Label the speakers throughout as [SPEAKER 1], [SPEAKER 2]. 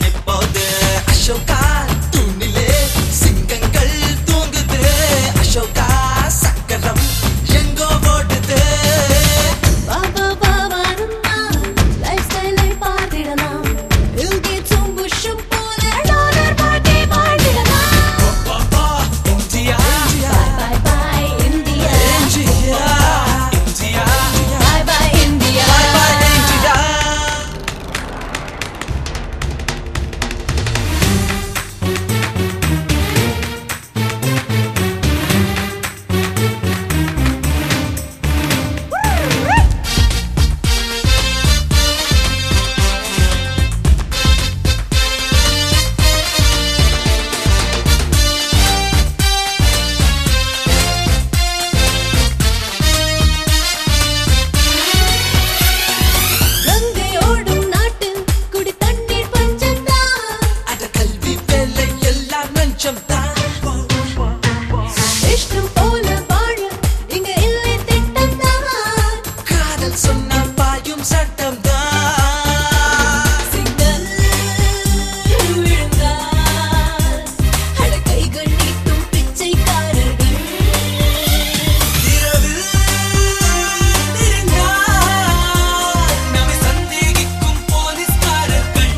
[SPEAKER 1] இப்போது அசோகா தூணிலே சிங்கங்கள் தூங்குது அசோகா சக்கரம் எங்கோ ஓடுது
[SPEAKER 2] பாபா பாபா நன்னா லைஃப் ஸ்டைலை பார்த்திடலாம் இல்கே தும்புஷம் போல டாலர் பார்ட்டி பார்த்திடலாம்
[SPEAKER 1] Baba India
[SPEAKER 2] bye bye India
[SPEAKER 1] India India
[SPEAKER 2] bye bye India
[SPEAKER 1] bye India
[SPEAKER 2] Gangai ஓடும் நாட்டு குடி தண்ணீர் பஞ்சம் தான்
[SPEAKER 1] அட கல்வி வேலை எல்லாம் நஞ்சம் தான்
[SPEAKER 2] இஷ்டம் போல வாழ இங்க இல்லை திட்டம் தான்
[SPEAKER 1] காதல் சொன்னா பாயும் சட்டம் தான்
[SPEAKER 2] சிக்னல் விழுந்தால் அட கைகள் நீட்டும் பிச்சைக்காரர்கள்
[SPEAKER 1] இரவில் தெரிந்தால் நம்மை சந்தேகிக்கும் போலீஸ்காரர்கள்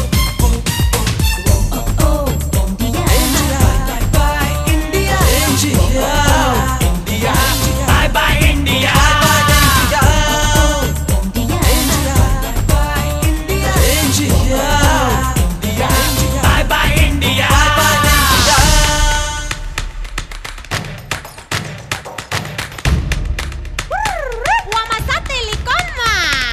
[SPEAKER 2] ஓ India
[SPEAKER 1] Bye India India India Bye bye India
[SPEAKER 2] India
[SPEAKER 1] Bye India India Bye bye India
[SPEAKER 3] Wamasate Likoma.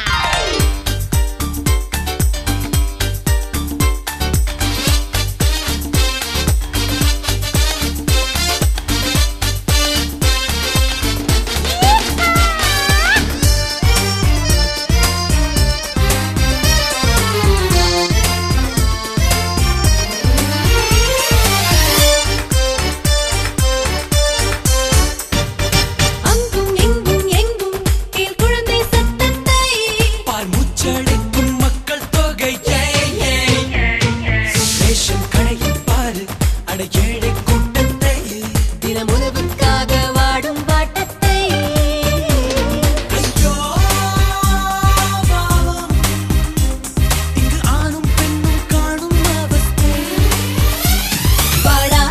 [SPEAKER 2] அங்கும் இங்கும் எங்கும் கேள் குழந்தை சத்தத்தை
[SPEAKER 1] பார் மூச்சடைக்கும் மக்கள் தொகை ரேஷன் கடையில் பாரு அட ஏழை கூட்டத்தை
[SPEAKER 2] தினமுனவுக்காக வாடும் வாட்டத்தை
[SPEAKER 1] ஐயோ பாவம் இங்கு ஆணும் பெண்ணும் காணும் அவஸ்தை
[SPEAKER 2] பாடா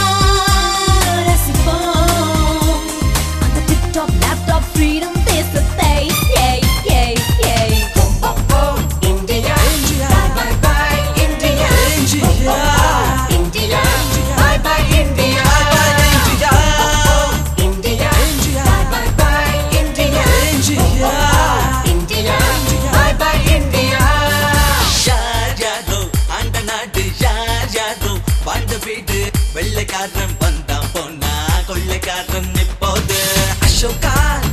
[SPEAKER 2] ரசிப்போம் அந்த டிக்டாக் லேப்டாப் ஃப்ரீடம் தேசத்தை ஏய் ஏய் ஏய்
[SPEAKER 1] India Bye bye India India
[SPEAKER 2] India
[SPEAKER 1] Bye bye India India India Bye bye India India
[SPEAKER 2] India
[SPEAKER 1] Bye bye India யார் யாரோ அந்த நாடு யார் யாரோ வாழ்ந்த வீடு வெள்ளைக்காரன் வந்தான் போனா கொள்ளைக்காரன் இப்போது அசோகா